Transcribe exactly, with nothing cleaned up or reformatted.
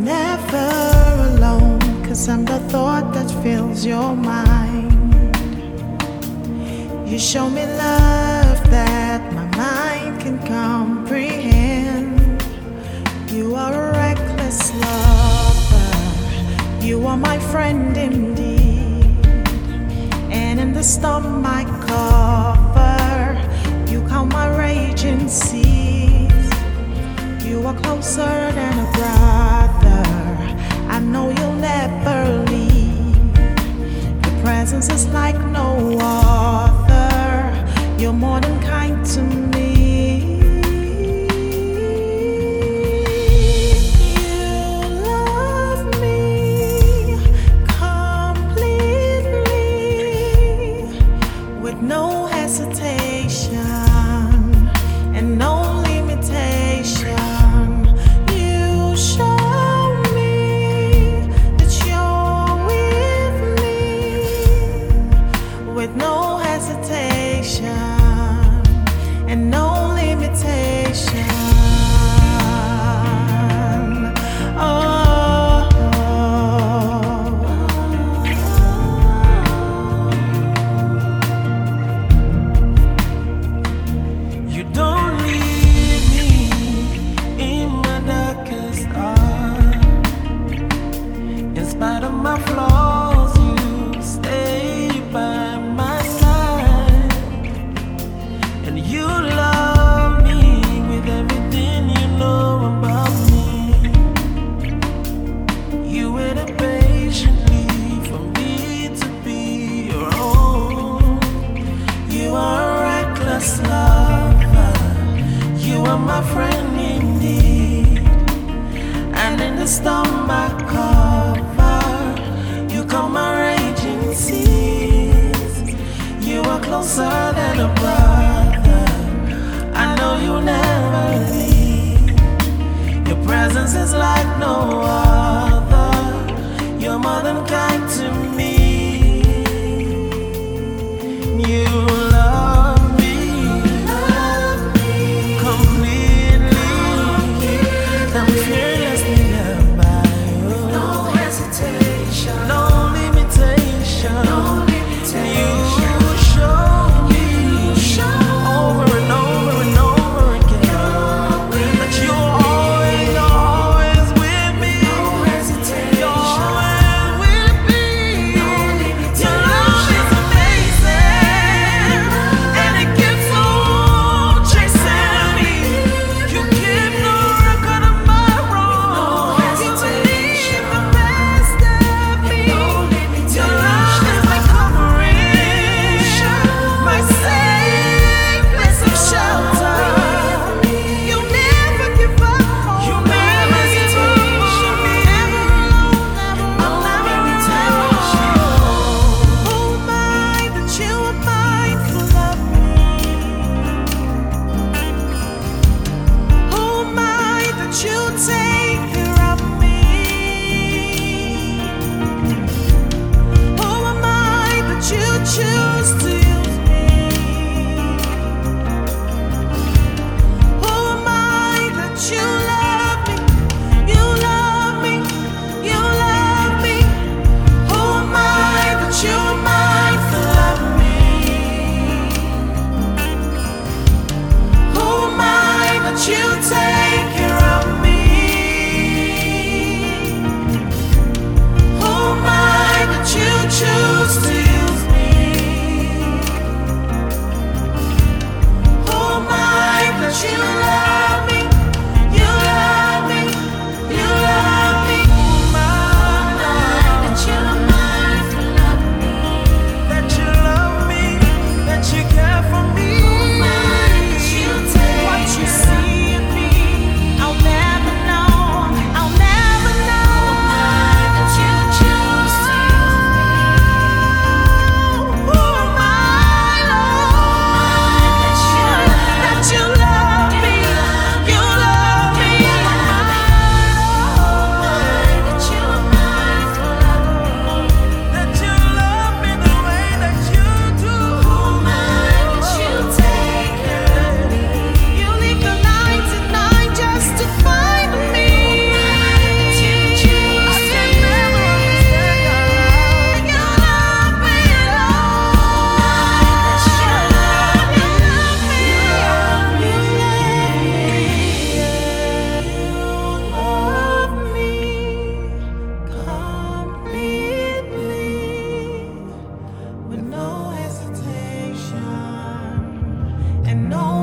never alone, 'cause I'm the thought that fills your mind. You show me love that my mind can comprehend. You are a reckless lover, you are my friend indeed. And in the storm I cover, you calm my raging seas. You are closer than a brother, I know you'll never leave. Your presence is like no other, you're more than kind to me. You love me completely, with no hesitation and no limitation. You show me that you're with me, with no hesitation and no limitation. Oh, You don't leave me in my darkest hour. In spite of my flaws, you stay by my side. And you love me with everything you know about me. You waited patiently for me to be your own. You are a reckless lover, you are my friend indeed. And in the storm I cover, you calm my raging seas. You are closer than a brother, I know you'll never leave. Your presence is like no other, you're more than kind to me. You love me completely, I'm fearlessly loved by you. no hesitation, No limitation. no You limitation. show me show over and over and over again that you're always, always with me. No and no